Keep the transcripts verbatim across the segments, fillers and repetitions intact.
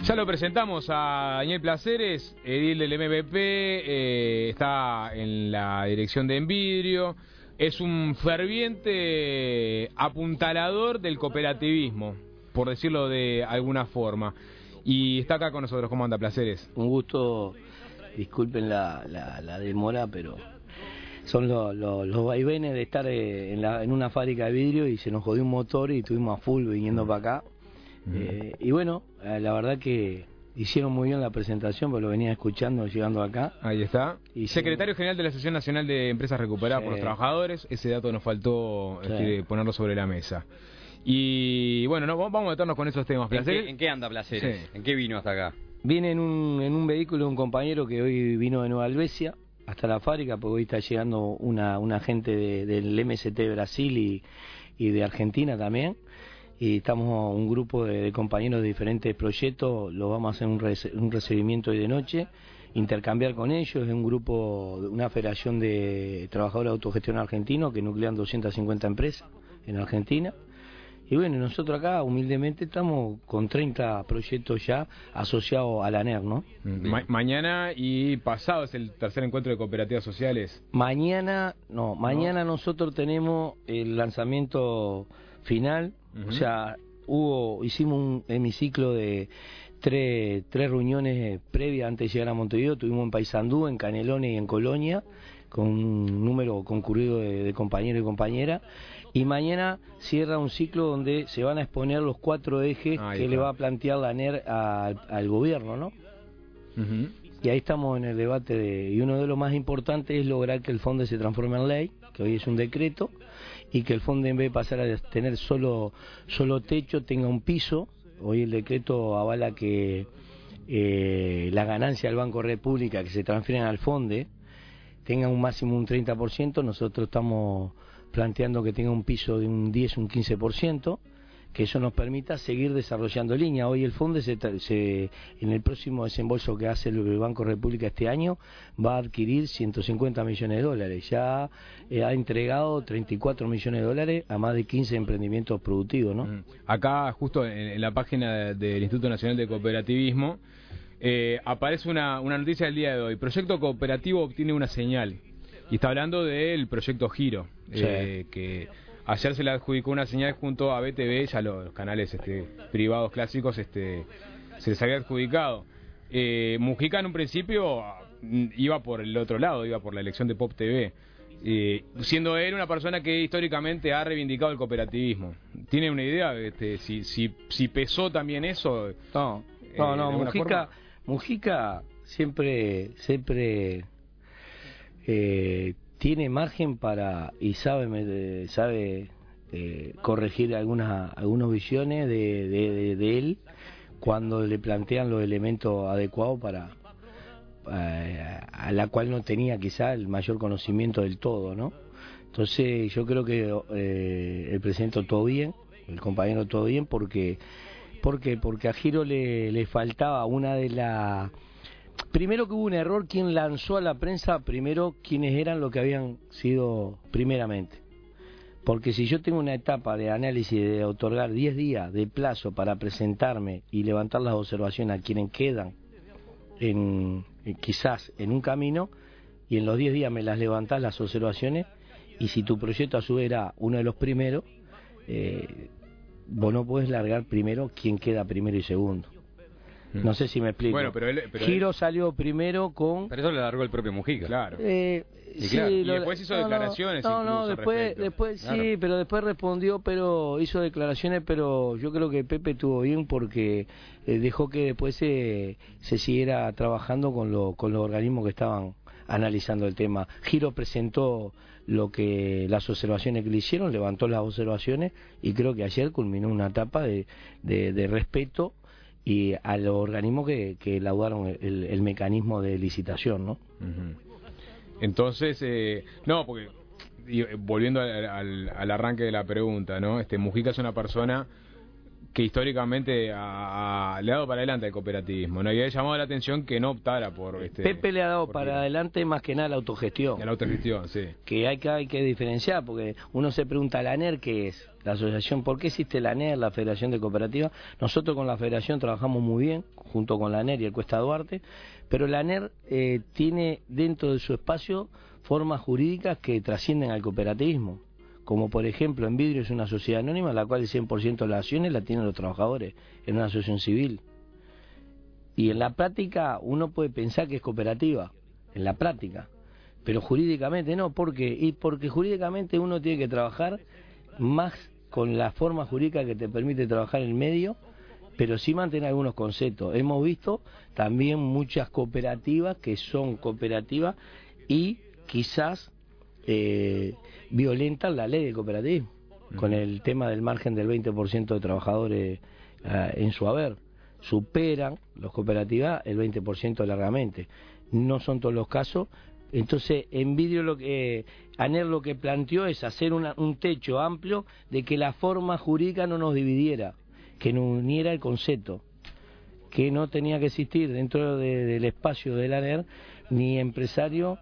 Ya lo presentamos a Daniel Placeres, edil del M V P, eh, está en la dirección de Envidrio, es un ferviente apuntalador del cooperativismo, por decirlo de alguna forma, y está acá con nosotros. ¿Cómo anda, Placeres? Un gusto, disculpen la, la, la demora, pero son lo, lo, los vaivenes de estar en, la, en una fábrica de vidrio y se nos jodió un motor y estuvimos a full viniendo para acá. Eh, y bueno, la verdad que hicieron muy bien la presentación, porque lo venía escuchando llegando acá. Ahí está. Y Secretario sí. General de la Asociación Nacional de Empresas Recuperadas Sí. por los Trabajadores. Ese dato nos faltó Sí. este, ponerlo sobre la mesa. Y bueno, no, vamos a meternos con esos temas. ¿En Placeres. qué, ¿En qué anda Placeres? Sí. ¿En qué vino hasta acá? Viene en un, en un vehículo un compañero que hoy vino de Nueva Albesia hasta la fábrica, porque hoy está llegando una, una gente de, del M S T Brasil y, y de Argentina también. Y estamos un grupo de, de compañeros de diferentes proyectos, lo vamos a hacer un, rece, un recibimiento hoy de noche, intercambiar con ellos. Es un grupo, una federación de trabajadores de autogestión argentinos que nuclean doscientas cincuenta empresas en Argentina. Y bueno, nosotros acá humildemente estamos con treinta proyectos ya asociados a la N E R, ¿no? Ma mañana y pasado es el tercer encuentro de cooperativas sociales. Mañana, no, mañana ¿No? Nosotros tenemos el lanzamiento final. Uh-huh. O sea, hubo, hicimos un hemiciclo de tres, tres reuniones previas antes de llegar a Montevideo. Tuvimos en Paysandú, en Canelones y en Colonia, con un número concurrido de, de compañeros y compañeras. Y mañana cierra un ciclo donde se van a exponer los cuatro ejes ahí que está. le va a plantear la N E R al, al gobierno, ¿no? Uh-huh. Y ahí estamos en el debate de, y uno de los más importantes es lograr que el FONDE se transforme en ley, que hoy es un decreto, y que el FONDE, en vez de pasar a tener solo solo techo, tenga un piso. Hoy el decreto avala que eh, la ganancia del Banco República que se transfieren al FONDE tenga un máximo un treinta por ciento. Nosotros estamos planteando que tenga un piso de un diez, un quince por ciento, que eso nos permita seguir desarrollando línea. Hoy el FONDE, se, se, en el próximo desembolso que hace el Banco República este año, va a adquirir ciento cincuenta millones de dólares. Ya eh, ha entregado treinta y cuatro millones de dólares a más de quince emprendimientos productivos, ¿no? Uh-huh. Acá, justo en, en la página de, del Instituto Nacional de Cooperativismo, eh, aparece una, una noticia del día de hoy. Proyecto cooperativo obtiene una señal. Y está hablando del proyecto Giro, Sí. eh, que ayer se le adjudicó una señal junto a B T V, ya los canales este, privados clásicos este, se les había adjudicado. Eh, Mujica en un principio iba por el otro lado, iba por la elección de Pop T V, eh, siendo él una persona que históricamente ha reivindicado el cooperativismo. ¿Tiene una idea este, si, si, si pesó también eso? No, eh, no, no, de alguna Mujica, forma? Mujica siempre, siempre eh, tiene margen para, y sabe, me- sabe eh, corregir algunas algunas visiones de, de, de, de él cuando le plantean los elementos adecuados para eh, a la cual no tenía quizá el mayor conocimiento del todo, ¿no? Entonces yo creo que eh, el presidente todo bien, el compañero todo bien, porque ¿por qué? Porque a Giro le, le faltaba una de las... Primero que hubo un error, quien lanzó a la prensa primero quiénes eran lo que habían sido primeramente. Porque si yo tengo una etapa de análisis de otorgar diez días de plazo para presentarme y levantar las observaciones a quienes quedan en, en quizás en un camino, y en los diez días me las levantás las observaciones, y si tu proyecto a su vez era uno de los primeros, eh, vos no podés largar primero quién queda primero y segundo. No sé si me explico. Bueno, pero él, pero Giro él- salió primero con... Pero eso lo largó el propio Mujica. claro. Eh, Y sí, claro, y lo- después hizo no, no, declaraciones No, no, incluso al después, respecto. después Claro. sí, pero después respondió, pero hizo declaraciones, pero yo creo que Pepe estuvo bien porque eh, dejó que después se, se siguiera trabajando con, lo, con los organismos que estaban analizando el tema. Giro presentó lo que las observaciones que le hicieron, levantó las observaciones y creo que ayer culminó una etapa de, de, de respeto y a los organismos que, que elaboraron el, el mecanismo de licitación, ¿no? Uh-huh. Entonces, eh, no, porque y, eh, volviendo al, al, al arranque de la pregunta, ¿no? Este Mujica es una persona que históricamente ha, ha- le ha dado para adelante al cooperativismo, ¿no? Y ha llamado la atención que no optara por este Pepe le ha dado por para ir adelante más que nada la autogestión. a la autogestión, sí. Que hay que hay que diferenciar, porque uno se pregunta, ¿la ANER qué es? La asociación, ¿por qué existe la ANER, la Federación de Cooperativas? Nosotros con la Federación trabajamos muy bien, junto con la ANER y el Cuesta Duarte, pero la ANER eh, tiene dentro de su espacio formas jurídicas que trascienden al cooperativismo, como por ejemplo en Vidrio es una sociedad anónima, la cual el cien por ciento de las acciones la tienen los trabajadores, en una asociación civil. Y en la práctica uno puede pensar que es cooperativa, en la práctica, pero jurídicamente no. ¿Por qué? Y porque jurídicamente uno tiene que trabajar más con la forma jurídica que te permite trabajar en el medio, pero sí mantener algunos conceptos. Hemos visto también muchas cooperativas que son cooperativas y quizás eh, violentan la ley del cooperativismo, uh-huh. con el tema del margen del veinte por ciento de trabajadores uh, en su haber. Superan las cooperativas el veinte por ciento largamente. No son todos los casos. Entonces, en Vidrio lo que eh, ANER lo que planteó es hacer una, un techo amplio de que la forma jurídica no nos dividiera, que nos uniera el concepto, que no tenía que existir dentro de, del espacio de la ANER ni empresario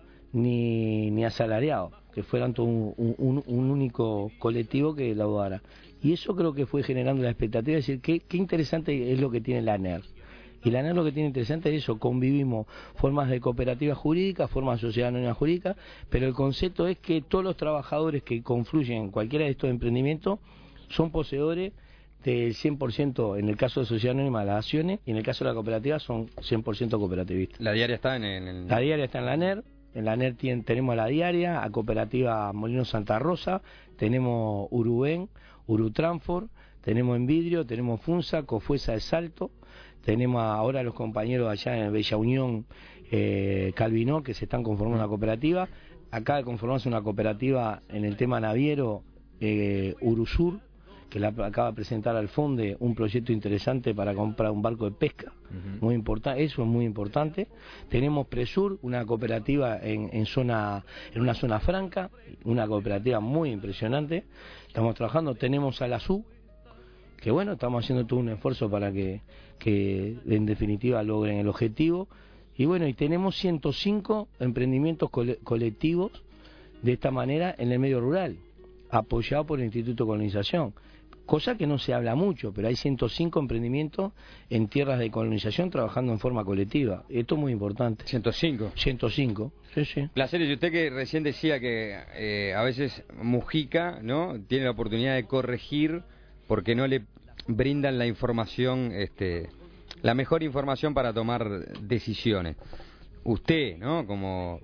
ni, ni asalariado, que fueran todo un, un, un único colectivo que laudara. Y eso creo que fue generando la expectativa de decir qué, qué interesante es lo que tiene la ANER. Y la ANER lo que tiene interesante es eso, convivimos formas de cooperativa jurídica, formas de sociedad anónima jurídica, pero el concepto es que todos los trabajadores que confluyen en cualquiera de estos emprendimientos son poseedores del cien por ciento, en el caso de sociedad anónima, las acciones, y en el caso de la cooperativa son cien por ciento cooperativistas. La diaria está en el... La diaria está en la ANER, en la ANER tiene, tenemos a la diaria, a Cooperativa Molino Santa Rosa, tenemos Urubén, Urutranfor, tenemos en Vidrio, tenemos Funza, Cofuesa de Salto, tenemos ahora a los compañeros allá en Bella Unión, eh, Calvinó, que se están conformando una cooperativa. Acaba de conformarse una cooperativa en el tema naviero, eh, Urusur, que la acaba de presentar al Fonde un proyecto interesante para comprar un barco de pesca, uh-huh. muy importante, eso es muy importante. Tenemos Presur, una cooperativa en, en zona, en una zona franca, una cooperativa muy impresionante. Estamos trabajando, tenemos a la S U, que bueno, estamos haciendo todo un esfuerzo para que, que en definitiva logren el objetivo. Y bueno, y tenemos ciento cinco emprendimientos cole, colectivos de esta manera en el medio rural, apoyado por el Instituto de Colonización. Cosa que no se habla mucho, pero hay ciento cinco emprendimientos en tierras de colonización trabajando en forma colectiva. Esto es muy importante. ciento cinco. ciento cinco, sí, sí. Placeres, y usted que recién decía que eh, a veces Mujica, ¿no?, tiene la oportunidad de corregir porque no le brindan la información, este, la mejor información para tomar decisiones. Usted, ¿no?, como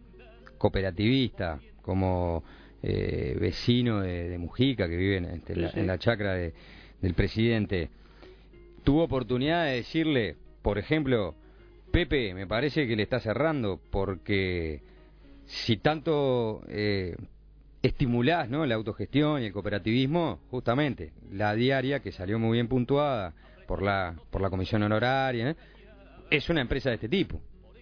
cooperativista, como eh, vecino de, de Mujica, que vive en, este, la, en la chacra de, del presidente, tuvo oportunidad de decirle, por ejemplo, Pepe, me parece que le está cerrando, porque si tanto eh, estimulás, ¿no?, la autogestión y el cooperativismo, justamente la diaria, que salió muy bien puntuada por la por la comisión honoraria, ¿eh?, es una empresa de este tipo.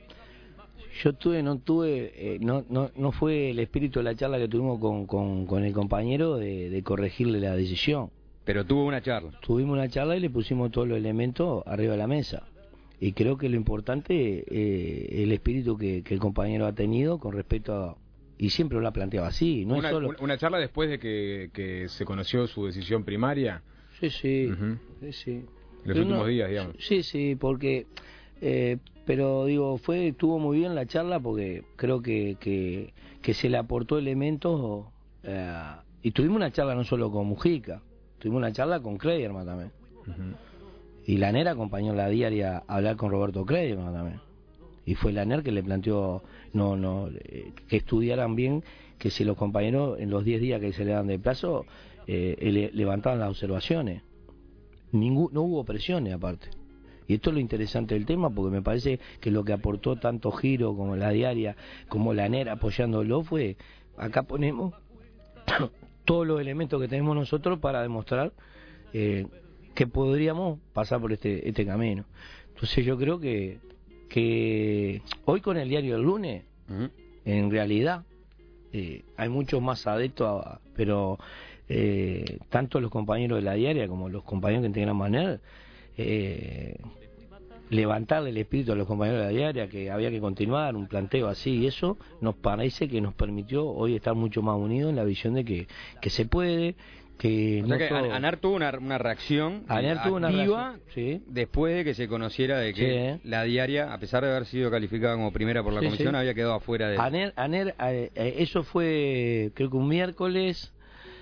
Yo tuve, no tuve, eh, no, no no fue el espíritu de la charla que tuvimos con, con, con el compañero de, de corregirle la decisión. Pero tuvo una charla. Tuvimos una charla y le pusimos todos los elementos arriba de la mesa. Y creo que lo importante eh, el espíritu que, que el compañero ha tenido con respecto a... Y siempre lo ha planteado así, no una, es solo... Una charla después de que, que se conoció su decisión primaria. Sí, sí, uh-huh. sí, sí. Los pero últimos no, días, digamos. Sí, sí, porque... Eh, pero digo, fue estuvo muy bien la charla porque creo que, que, que se le aportó elementos... Eh, y tuvimos una charla no solo con Mujica, tuvimos una charla con Kleiderman también. Uh-huh. Y la ANER acompañó a la diaria a hablar con Roberto Kleiderman también. Y fue la ANER que le planteó no no eh, que estudiaran bien, que si los compañeros en los diez días que se le dan de plazo eh, le, levantaban las observaciones. Ningún, no hubo presiones aparte. Y esto es lo interesante del tema, porque me parece que lo que aportó tanto Giro como la diaria, como la ANER apoyándolo, fue, acá ponemos todos los elementos que tenemos nosotros para demostrar eh, que podríamos pasar por este este camino. Entonces yo creo que que hoy con el diario del lunes, uh-huh. en realidad, eh, hay muchos más adeptos, a, pero eh, tanto los compañeros de la diaria como los compañeros que integramos ANER, eh, levantarle el espíritu a los compañeros de la diaria, que había que continuar un planteo así, y eso nos parece que nos permitió hoy estar mucho más unidos en la visión de que, que se puede, que o no sea que todo... ANER tuvo una, una reacción ANER tuvo una activa reacción, sí. después de que se conociera de que Sí. la diaria, a pesar de haber sido calificada como primera por la Sí, comisión, sí. había quedado afuera de... ANER, ANER eh, eh, eso fue creo que un miércoles,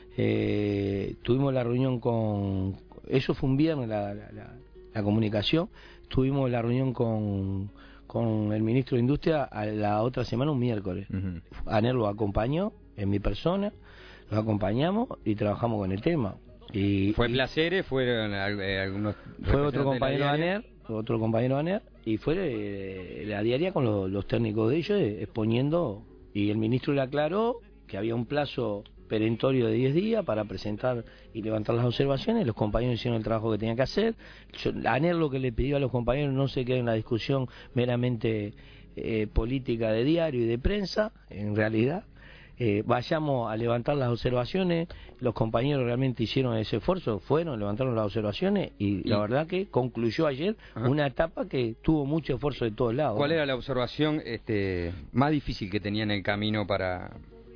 eh, tuvimos la reunión con, eso fue un viernes la, la, la, la comunicación, tuvimos la reunión con, con el ministro de Industria a la otra semana un miércoles. Uh-huh. ANER lo acompañó en mi persona, lo acompañamos y trabajamos con el tema. Y, ¿Fue y Placeres? ¿Fueron eh, algunos...? Fue otro compañero de ANER, ANER, otro compañero de ANER, y fue eh, la diaria con lo, los técnicos de ellos eh, exponiendo, y el ministro le aclaró que había un plazo perentorio de diez días para presentar y levantar las observaciones. Los compañeros hicieron el trabajo que tenían que hacer. Yo, ANER lo que le pidió a los compañeros no se quede en la discusión meramente eh, política de diario y de prensa, en realidad. Eh, vayamos a levantar las observaciones, los compañeros realmente hicieron ese esfuerzo, fueron, levantaron las observaciones y la verdad que concluyó ayer Ajá. una etapa que tuvo mucho esfuerzo de todos lados. ¿Cuál era la observación este, más difícil que tenía en el camino para...?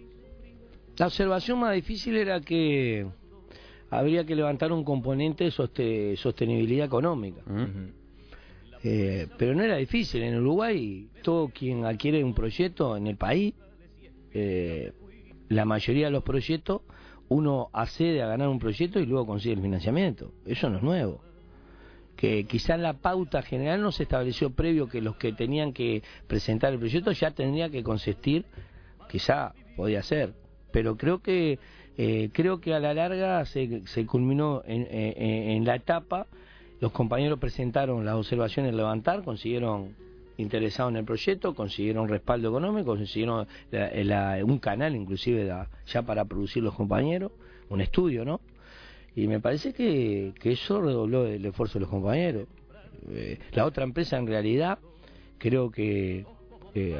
La observación más difícil era que habría que levantar un componente de soste- sostenibilidad económica. Uh-huh. eh, pero no era difícil, en Uruguay todo quien adquiere un proyecto en el país, Eh, la mayoría de los proyectos uno accede a ganar un proyecto y luego consigue el financiamiento. Eso no es nuevo. Que quizás la pauta general no se estableció previo que los que tenían que presentar el proyecto ya tendría que consistir, quizá podía ser, pero creo que eh, creo que a la larga se, se culminó en, en, en la etapa. Los compañeros presentaron las observaciones a levantar, consiguieron interesados en el proyecto, consiguieron respaldo económico, consiguieron la, la, un canal inclusive la, ya para producir los compañeros, un estudio, ¿no? Y me parece que, que eso redobló el esfuerzo de los compañeros. Eh, la otra empresa en realidad creo que eh,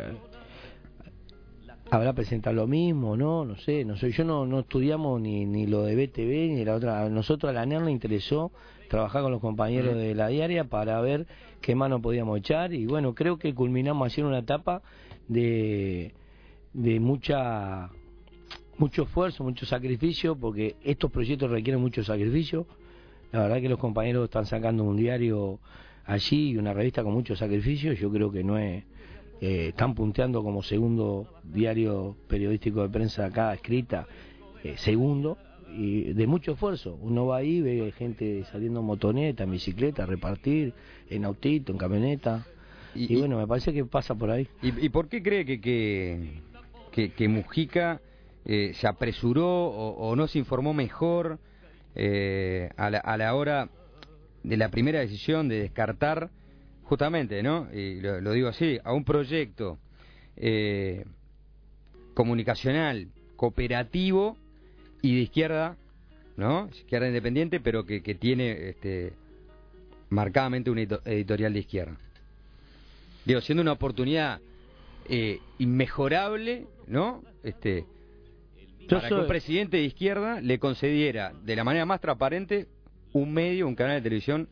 habrá presentado lo mismo, ¿no? No sé, no sé, yo no, no estudiamos ni, ni lo de B T V ni la otra. A nosotros a la ANER le interesó trabajar con los compañeros de la diaria para ver qué mano podíamos echar y bueno, creo que culminamos ayer una etapa de, de mucha mucho esfuerzo, mucho sacrificio, porque estos proyectos requieren mucho sacrificio. La verdad que los compañeros están sacando un diario allí y una revista con mucho sacrificio. Yo creo que no es eh, están punteando como segundo diario periodístico de prensa acá escrita, eh, segundo, y de mucho esfuerzo. Uno va ahí, ve gente saliendo en motoneta, en bicicleta, a repartir, en autito, en camioneta, y, y bueno, me parece que pasa por ahí. ¿Y, y por qué cree que que, que, que Mujica eh, se apresuró o, o no se informó mejor eh, a, la, a la hora de la primera decisión de descartar justamente, ¿no? Y lo, lo digo así, a un proyecto eh, comunicacional, cooperativo y de izquierda, ¿no? Izquierda independiente, pero que, que tiene este, marcadamente un editorial de izquierda. Digo, siendo una oportunidad eh, inmejorable, ¿no? Este, Yo para soy... que un presidente de izquierda le concediera de la manera más transparente un medio, un canal de televisión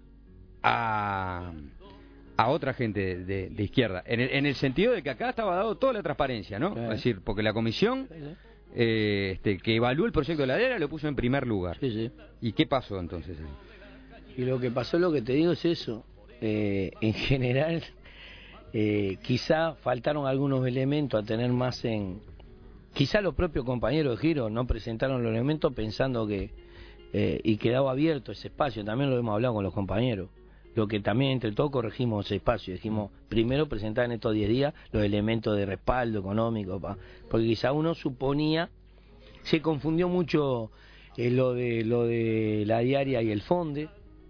a, a otra gente de, de, de izquierda. En el, en el sentido de que acá estaba dado toda la transparencia, ¿no? Sí. Es decir, porque la comisión... Sí, sí. Eh, este, que evaluó el proyecto de la diaria lo puso en primer lugar. Sí, sí. ¿Y qué pasó entonces? Y lo que pasó, lo que te digo es eso. Eh, en general, eh, quizá faltaron algunos elementos a tener más en... Quizá los propios compañeros de Giro no presentaron los elementos pensando que... Eh, y quedaba abierto ese espacio. También lo hemos hablado con los compañeros. Lo que también entre todos corregimos ese espacio. Dijimos, primero presentar en estos diez días los elementos de respaldo económico, pa, porque quizá uno suponía, se confundió mucho eh, lo de lo de la diaria y el Fonde.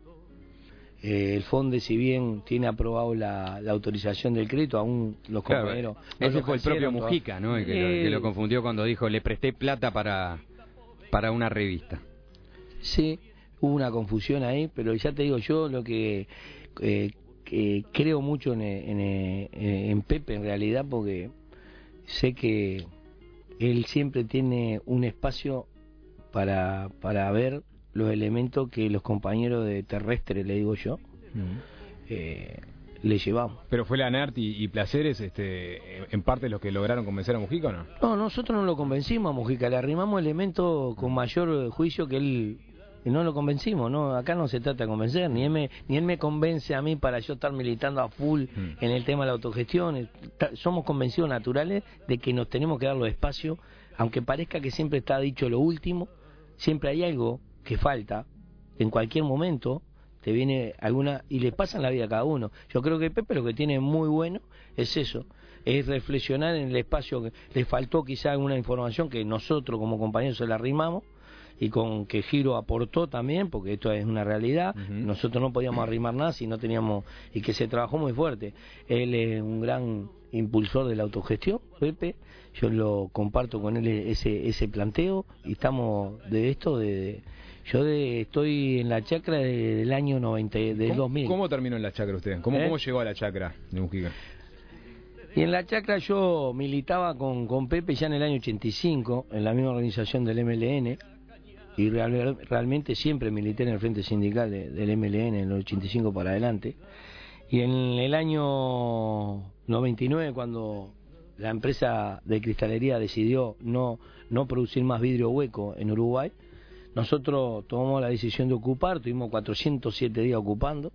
Eh, el Fonde, si bien tiene aprobado la, la autorización del crédito, aún los claro, compañeros... Ese no fue el propio Mujica, ¿no? El que, eh, lo, que lo confundió cuando dijo, le presté plata para, para una revista. Sí. Hubo una confusión ahí, pero ya te digo yo lo que, eh, que creo mucho en, en, en Pepe en realidad, porque sé que él siempre tiene un espacio para, para ver los elementos que los compañeros de terrestre, le digo yo, uh-huh. eh, le llevamos. ¿Pero fue la NERT y, y Placeres este, en parte los que lograron convencer a Mujica o no? No, nosotros no lo convencimos a Mujica, le arrimamos elementos con mayor juicio que él, y no lo convencimos, no, acá no se trata de convencer, ni él me, ni él me convence a mí para yo estar militando a full mm. en el tema de la autogestión. Somos convencidos naturales de que nos tenemos que dar los espacios, aunque parezca que siempre está dicho lo último, siempre hay algo que falta, en cualquier momento te viene alguna, y le pasa en la vida a cada uno. Yo creo que Pepe lo que tiene muy bueno es eso, es reflexionar en el espacio que le faltó quizá alguna información que nosotros como compañeros se la arrimamos, y con que Giro aportó también, porque esto es una realidad, uh-huh. nosotros no podíamos arrimar nada si no teníamos, y que se trabajó muy fuerte. Él es un gran impulsor de la autogestión, Pepe, yo lo comparto con él ese ese planteo, y estamos de esto, de, de yo de, estoy en la chacra de, del año noventa, del ¿Cómo, dos mil. ¿Cómo terminó en la chacra usted? ¿Cómo, ¿Eh? ¿Cómo llegó a la chacra de Mujica? Y en la chacra yo militaba con, con Pepe ya en el año ochenta y cinco, en la misma organización del M L N, y real, realmente siempre milité en el frente sindical de, del M L N en el ochenta y cinco para adelante. Y en el año noventa y nueve, cuando la empresa de cristalería decidió no, no producir más vidrio hueco en Uruguay, nosotros tomamos la decisión de ocupar, tuvimos cuatrocientos siete días ocupando,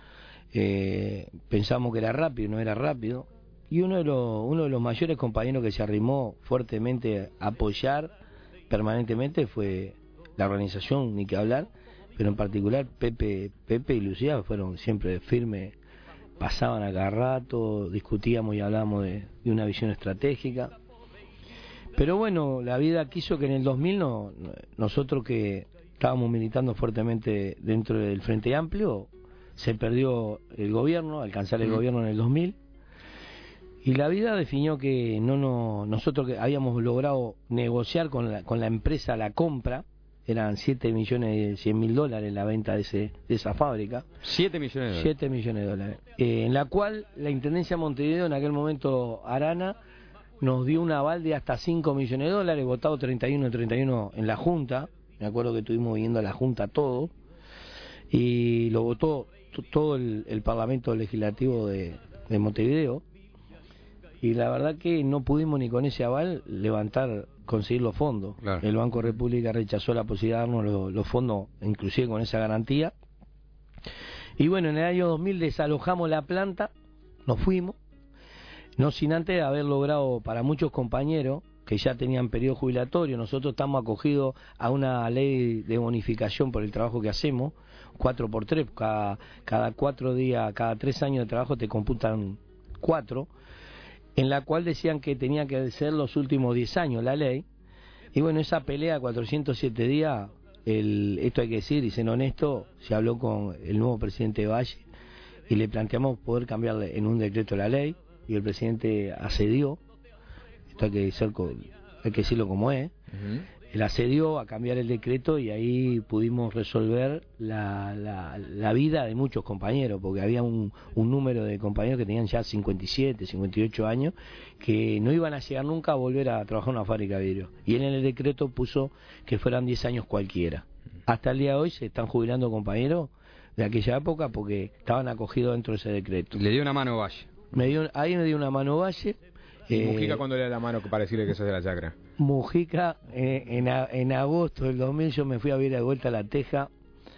eh, pensamos que era rápido, no era rápido, y uno de los, uno de los mayores compañeros que se arrimó fuertemente a apoyar permanentemente fue la organización, ni que hablar, pero en particular Pepe, Pepe y Lucía fueron siempre firmes, pasaban a cada rato, discutíamos y hablábamos de, de una visión estratégica. Pero bueno, la vida quiso que en el dos mil no, nosotros que estábamos militando fuertemente dentro del Frente Amplio, se perdió el gobierno, alcanzar el mm. gobierno en el dos mil, y la vida definió que no, no nosotros que habíamos logrado negociar con la, con la empresa la compra, eran siete millones cien mil dólares la venta de ese de esa fábrica. siete millones de dólares. siete millones de dólares. Eh, en la cual la Intendencia de Montevideo, en aquel momento Arana, nos dio un aval de hasta cinco millones de dólares, votado treinta y uno treinta y uno en la Junta. Me acuerdo que estuvimos viendo a la Junta todo, y lo votó t- todo el, el Parlamento Legislativo de, de Montevideo. Y la verdad que no pudimos ni con ese aval levantar, conseguir los fondos. Claro. El Banco República rechazó la posibilidad de darnos los, los fondos, inclusive con esa garantía. Y bueno, en el año dos mil desalojamos la planta, nos fuimos, no sin antes haber logrado para muchos compañeros que ya tenían periodo jubilatorio. Nosotros estamos acogidos a una ley de bonificación por el trabajo que hacemos, cuatro por tres, cada, cada cuatro días, cada tres años de trabajo te computan cuatro, en la cual decían que tenía que ser los últimos diez años la ley. Y bueno, esa pelea, cuatrocientos siete días, el, esto hay que decir, y ser honesto, se habló con el nuevo presidente Valle y le planteamos poder cambiarle en un decreto la ley, y el presidente accedió. Esto hay que, ser, hay que decirlo como es. Uh-huh. Él accedió a cambiar el decreto, y ahí pudimos resolver la, la, la vida de muchos compañeros, porque había un, un número de compañeros que tenían ya cincuenta y siete, cincuenta y ocho años, que no iban a llegar nunca a volver a trabajar en una fábrica de vidrio. Y él en el decreto puso que fueran diez años cualquiera. Hasta el día de hoy se están jubilando compañeros de aquella época porque estaban acogidos dentro de ese decreto. Le dio una mano Valle. Me dio, ahí me dio una mano Valle. ¿Y eh, Mujica cuándo le da la mano para decirle que sos de la chacra? Mujica, eh, en, en agosto del dos mil yo me fui a vivir de vuelta a La Teja,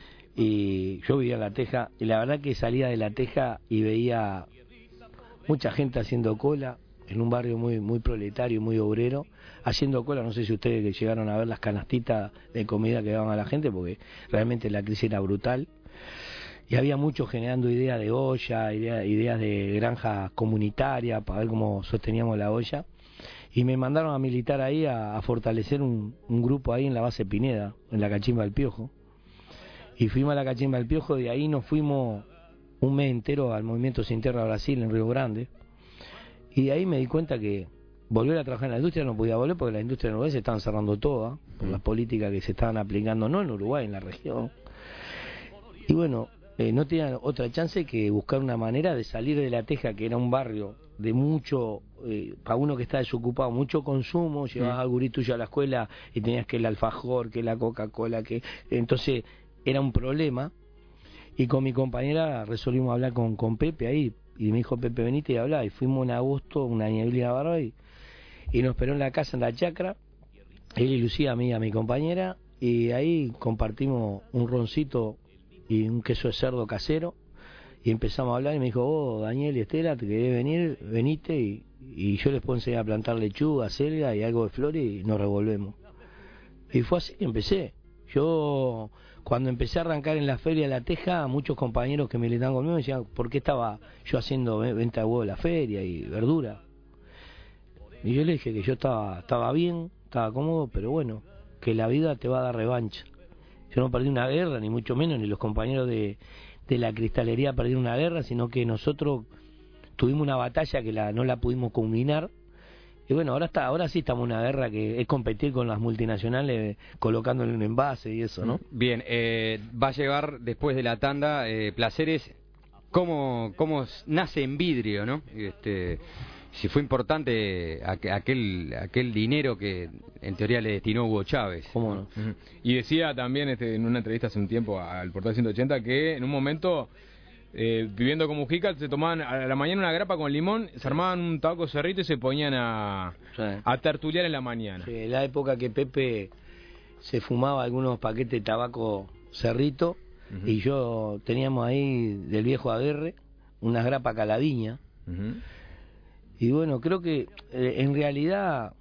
y yo vivía en La Teja, y la verdad que salía de La Teja y veía mucha gente haciendo cola, en un barrio muy muy proletario, muy obrero, haciendo cola. No sé si ustedes que llegaron a ver las canastitas de comida que daban a la gente, porque realmente la crisis era brutal. Y había muchos generando ideas de olla, idea, ideas de granja comunitaria para ver cómo sosteníamos la olla. Y me mandaron a militar ahí a, a fortalecer un, un grupo ahí en la base Pineda, en la Cachimba del Piojo. Y fuimos a la Cachimba del Piojo, de ahí nos fuimos un mes entero al Movimiento Sin Tierra Brasil en Río Grande. Y de ahí me di cuenta que volver a trabajar en la industria no podía volver, porque la industria en Uruguay se estaban cerrando todas por las políticas que se estaban aplicando, no en Uruguay, en la región. Y bueno, eh, no tenían otra chance que buscar una manera de salir de La Teja, que era un barrio de mucho, eh, para uno que está desocupado, mucho consumo, llevabas mm. al gurí tuyo a la escuela y tenías que el alfajor, que la Coca-Cola, que entonces era un problema. Y con mi compañera resolvimos hablar con, con Pepe ahí, y me dijo, Pepe, venite y hablá, y fuimos en agosto, una nieblina barba, y, y nos esperó en la casa, en la chacra, él y Lucía, a mí y a mi compañera, y ahí compartimos un roncito y un queso de cerdo casero, y empezamos a hablar, y me dijo, oh, Daniel y Estela, te querés venir, venite, y, y yo les puedo enseñar a plantar lechuga, selga y algo de flores, y nos revolvemos. Y fue así que empecé. Yo, cuando empecé a arrancar en la feria de La Teja, muchos compañeros que militaban conmigo me decían, ¿por qué estaba yo haciendo venta de huevo en la feria y verdura? Y yo le dije que yo estaba, estaba bien, estaba cómodo, pero bueno, que la vida te va a dar revancha. Yo no perdí una guerra, ni mucho menos, ni los compañeros de, de la cristalería perdieron una guerra, sino que nosotros tuvimos una batalla que la, no la pudimos culminar. Y bueno, ahora está, ahora sí estamos en una guerra que es competir con las multinacionales colocándole un envase y eso, ¿no? Bien, eh, va a llevar después de la tanda eh, Placeres, ¿cómo, cómo nace en vidrio, no? Este, si fue importante aquel aquel dinero que en teoría le destinó Hugo Chávez. ¿Cómo no? Uh-huh. Y decía también este, en una entrevista hace un tiempo al Portal ciento ochenta que en un momento... Eh, viviendo con Mujica, se tomaban a la mañana una grapa con limón, se armaban un tabaco cerrito y se ponían a, sí. a tertuliar en la mañana. Sí, en la época que Pepe se fumaba algunos paquetes de tabaco cerrito, uh-huh. y yo teníamos ahí del viejo Aguerre unas grapas Calaviña, uh-huh. y bueno, creo que eh, en realidad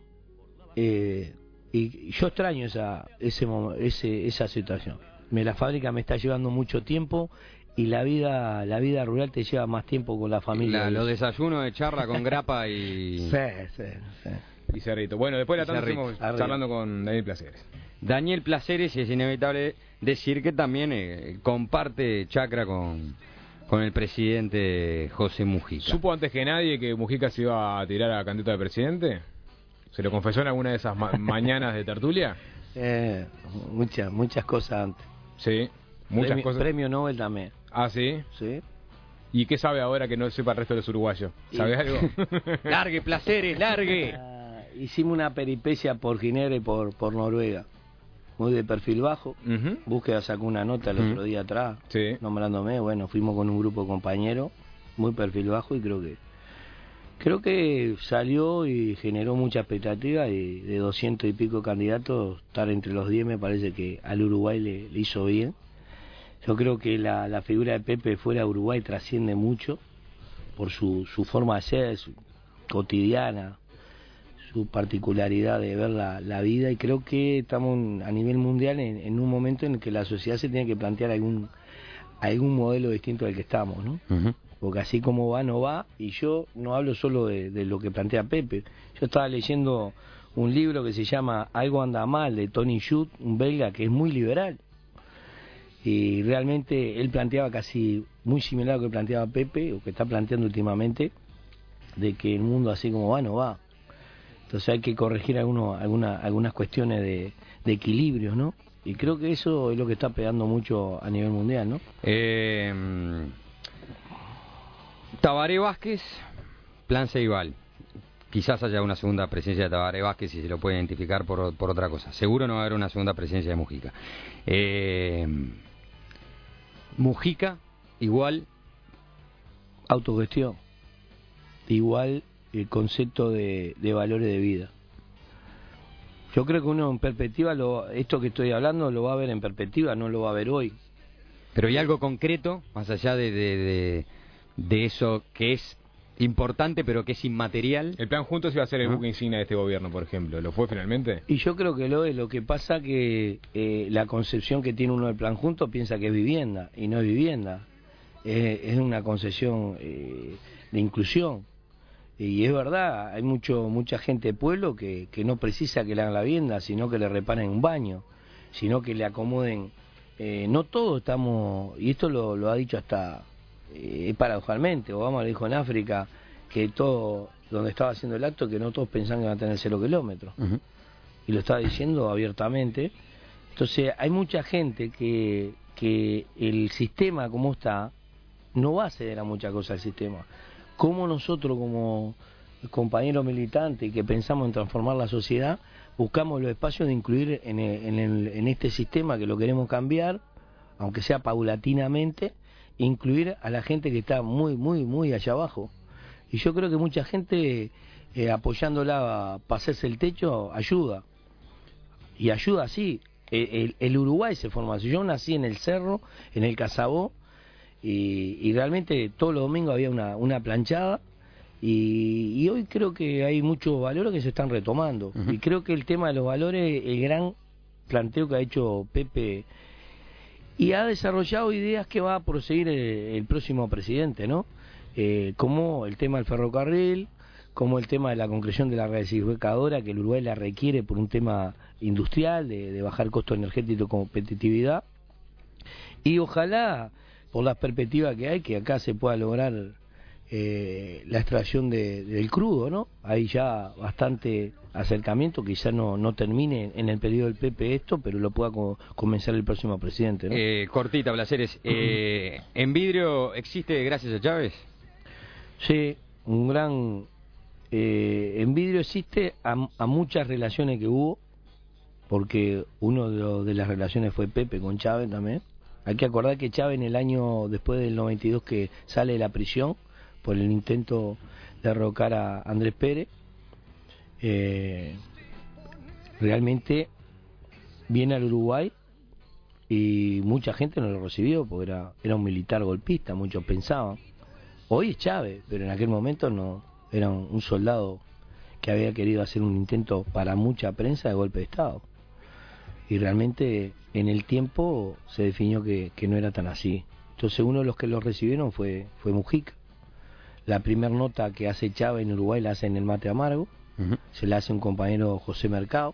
eh, y yo extraño esa ese, ese esa situación. Me, la fábrica me está llevando mucho tiempo. Y la vida la vida rural te lleva más tiempo con la familia. La, los desayunos de charla con grapa y... Sí, sí, sí. Y cerrito. Bueno, después de la tarde estamos charlando con Daniel Placeres. Daniel Placeres, y es inevitable decir que también eh, comparte chacra con, con el presidente José Mujica. ¿Supo antes que nadie que Mujica se iba a tirar a candidato de presidente? ¿Se lo confesó en alguna de esas ma mañanas de tertulia? Eh, muchas, muchas cosas antes. Sí, muchas premio, cosas. Premio Nobel también. Ah, ¿sí? Sí. ¿Y qué sabe ahora que no sepa el resto de los uruguayos? ¿Sabes y... algo? Largue, Placeres, largue. Uh, hicimos una peripecia por Ginebra y por, por Noruega. Muy de perfil bajo. Uh-huh. Búsqueda sacó una nota el uh-huh. otro día atrás, sí. nombrándome. Bueno, fuimos con un grupo de compañeros, muy perfil bajo, y creo que creo que salió y generó mucha expectativa. Y de doscientos y pico candidatos, estar entre los diez me parece que al Uruguay le, le hizo bien. Yo creo que la, la figura de Pepe fuera de Uruguay trasciende mucho por su, su forma de ser, su cotidiana, su particularidad de ver la, la vida, y creo que estamos a nivel mundial en, en un momento en el que la sociedad se tiene que plantear algún algún modelo distinto del que estamos, ¿no? Uh-huh. Porque así como va, no va, y yo no hablo solo de, de lo que plantea Pepe. Yo estaba leyendo un libro que se llama Algo anda mal, de Tony Judt, un belga que es muy liberal. Y realmente él planteaba casi muy similar a lo que planteaba Pepe, o que está planteando últimamente, de que el mundo así como va, no va. Entonces hay que corregir algunos, alguna, algunas cuestiones de, de equilibrios, ¿no? Y creo que eso es lo que está pegando mucho a nivel mundial, ¿no? Eh, Tabaré Vázquez, Plan Ceibal. Quizás haya una segunda presencia de Tabaré Vázquez, y se lo puede identificar por, por otra cosa. Seguro no va a haber una segunda presencia de Mujica. Eh, Mujica, igual... Autogestión. Igual el concepto de, de valores de vida. Yo creo que uno en perspectiva, lo, esto que estoy hablando lo va a ver en perspectiva, no lo va a ver hoy. Pero ¿hay algo concreto, más allá de, de, de, de eso que es importante pero que es inmaterial? El plan Juntos iba a ser el buque insignia de este gobierno, por ejemplo. ¿Lo fue finalmente? Y yo creo que lo es. Lo que pasa que eh, la concepción que tiene uno del plan Juntos piensa que es vivienda, y no es vivienda. Eh, es una concesión eh, de inclusión. Y es verdad, hay mucho mucha gente de pueblo que, que no precisa que le hagan la vivienda, sino que le reparen un baño, sino que le acomoden. Eh, no todos estamos, y esto lo, lo ha dicho hasta... Eh, paradojalmente, Obama le dijo en África que todo, donde estaba haciendo el acto, que no todos pensaban que iban a tener cero kilómetros. Uh-huh. Y lo estaba diciendo abiertamente. Entonces hay mucha gente que, que el sistema como está no va a ceder a muchas cosas el sistema. Como nosotros como compañeros militantes que pensamos en transformar la sociedad, buscamos los espacios de incluir en, el, en, el, en este sistema que lo queremos cambiar, aunque sea paulatinamente, incluir a la gente que está muy, muy, muy allá abajo. Y yo creo que mucha gente eh, apoyándola para hacerse el techo ayuda. Y ayuda así. El, el, el Uruguay se forma. Yo nací en el Cerro, en el Casabó, y, y realmente todos los domingos había una, una planchada. Y, y hoy creo que hay muchos valores que se están retomando. Uh-huh. Y creo que el tema de los valores, el gran planteo que ha hecho Pepe, y ha desarrollado ideas que va a proseguir el, el próximo presidente, ¿no? Eh, como el tema del ferrocarril, como el tema de la concreción de la regasificadora, que el Uruguay la requiere por un tema industrial, de, de bajar costo energético y competitividad. Y ojalá, por las perspectivas que hay, que acá se pueda lograr eh, la extracción de, del crudo, ¿no? Hay ya bastante acercamiento, quizás no, no termine en el periodo del Pepe esto, pero lo pueda co comenzar el próximo presidente, ¿no? Eh, cortita, Placeres. Eh, ¿En vidrio existe gracias a Chávez? Sí, un gran... Eh, en vidrio existe a, a muchas relaciones que hubo, porque uno de, lo, de las relaciones fue Pepe con Chávez también. Hay que acordar que Chávez en el año, después del noventa y dos que sale de la prisión, por el intento de derrocar a Andrés Pérez, eh, realmente viene al Uruguay y mucha gente no lo recibió porque era, era un militar golpista, muchos pensaban. Hoy es Chávez, pero en aquel momento no, era un, un soldado que había querido hacer un intento para mucha prensa de golpe de Estado. Y realmente en el tiempo se definió que, que no era tan así. Entonces uno de los que lo recibieron fue, fue Mujica. La primera nota que hace Chávez en Uruguay la hace en el Mate Amargo. Uh-huh. Se la hace un compañero José Mercado.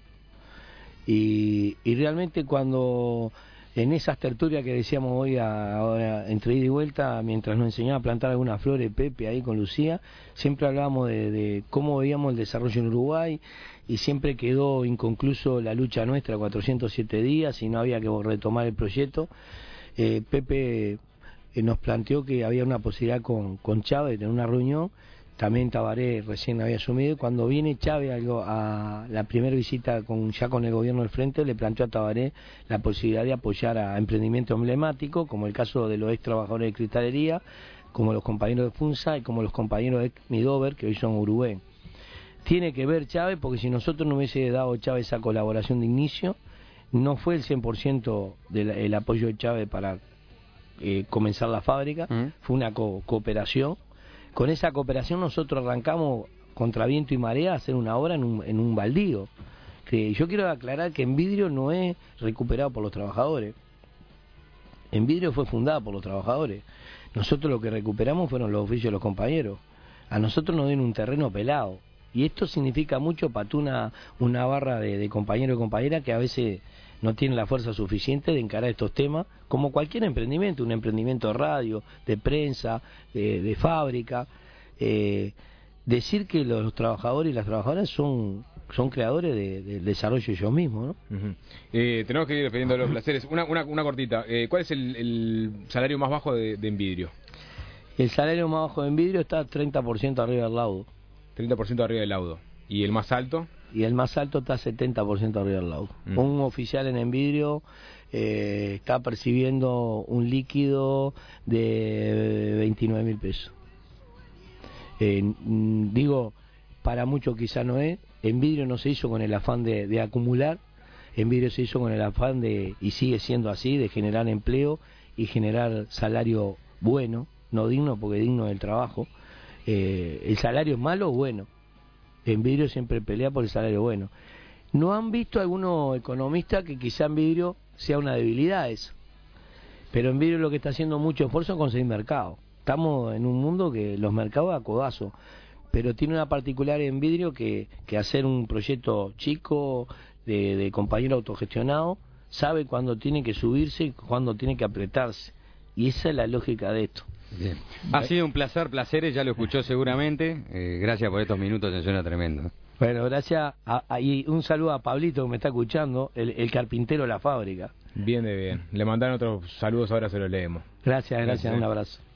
Y, y realmente cuando en esas tertulias que decíamos hoy a, ahora entre ida y vuelta, mientras nos enseñaba a plantar algunas flores Pepe ahí con Lucía, siempre hablábamos de, de cómo veíamos el desarrollo en Uruguay, y siempre quedó inconcluso la lucha nuestra, cuatrocientos siete días, y no había que retomar el proyecto. eh, Pepe eh, nos planteó que había una posibilidad con, con Chávez de tener una reunión. También Tabaré recién había asumido. Cuando viene Chávez a, a la primera visita con, ya con el gobierno del frente, le planteó a Tabaré la posibilidad de apoyar a emprendimientos emblemáticos, como el caso de los ex trabajadores de cristalería, como los compañeros de Funza y como los compañeros de Midover, que hoy son Uruguay. Tiene que ver Chávez, porque si nosotros no hubiese dado Chávez esa colaboración de inicio, no fue el cien por ciento del apoyo de Chávez para eh, comenzar la fábrica, uh-huh. Fue una co cooperación. Con esa cooperación nosotros arrancamos contra viento y marea a hacer una obra en un, en un baldío. Que yo quiero aclarar que En Vidrio no es recuperado por los trabajadores. En Vidrio fue fundada por los trabajadores. Nosotros lo que recuperamos fueron los oficios de los compañeros. A nosotros nos dieron un terreno pelado. Y esto significa mucho para una, una barra de, de compañeros y compañeras que a veces no tienen la fuerza suficiente de encarar estos temas, como cualquier emprendimiento, un emprendimiento de radio, de prensa, de, de fábrica. Eh, decir que los, los trabajadores y las trabajadoras son, son creadores del de desarrollo ellos mismos, ¿no? Uh-huh. eh, tenemos que ir dependiendo de los placeres. Una, una, una cortita. Eh, ¿Cuál es el, el salario más bajo de, de En Vidrio? El salario más bajo de En Vidrio está treinta por ciento arriba del laudo. treinta por ciento arriba del laudo. ¿Y el más alto? Y el más alto está setenta por ciento arriba del laudo. Mm. Un oficial en En Vidrio eh, está percibiendo un líquido de veintinueve mil pesos. Eh, digo, para muchos quizá no es. En Vidrio no se hizo con el afán de, de acumular. En Vidrio se hizo con el afán de, y sigue siendo así, de generar empleo y generar salario bueno, no digno porque digno del trabajo. Eh, el salario es malo o bueno. En Vidrio siempre pelea por el salario bueno. ¿No han visto algunos economistas que quizá En Vidrio sea una debilidad eso? Pero En Vidrio lo que está haciendo mucho esfuerzo es conseguir mercado. Estamos en un mundo que los mercados a codazo, pero tiene una particular En Vidrio que, que hacer un proyecto chico de, de compañero autogestionado, sabe cuándo tiene que subirse y cuándo tiene que apretarse. Y esa es la lógica de esto. Bien. Ha sido un placer, placeres, ya lo escuchó seguramente. Eh, gracias por estos minutos, atención, tremendo. Bueno, gracias. A, a, y un saludo a Pablito que me está escuchando, el, el carpintero de la fábrica. Bien de bien. Le mandaron otros saludos, ahora se los leemos. Gracias, gracias, gracias. Un abrazo.